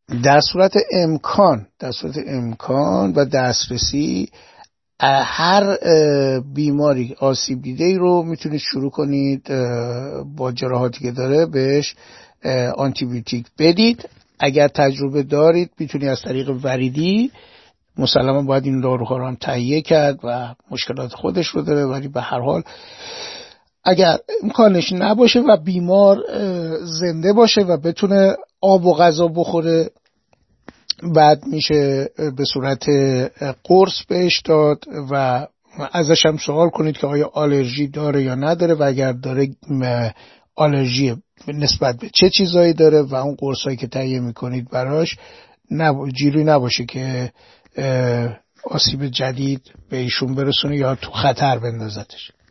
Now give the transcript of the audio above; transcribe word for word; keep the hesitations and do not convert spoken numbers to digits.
در صورت امکان در صورت امکان و دسترسی هر بیماری آسیب دیده ای رو میتونید شروع کنید با جراحاتی که داره بهش آنتی بیوتیک بدید. اگر تجربه دارید میتونید از طریق وریدی، مسلما باید این داروها رو هم تهیه کرد و مشکلات خودش رو داره، ولی به هر حال اگر امکانش نباشه و بیمار زنده باشه و بتونه آب و غذا بخوره، بعد میشه به صورت قرص بهش داد و ازش هم سوال کنید که آیا آلرژی داره یا نداره و اگر داره آلرژی نسبت به چه چیزایی داره و اون قرصایی که تهیه میکنید براش نب... جیروی نباشه که آسیب جدید به ایشون برسونه یا تو خطر بندازتش.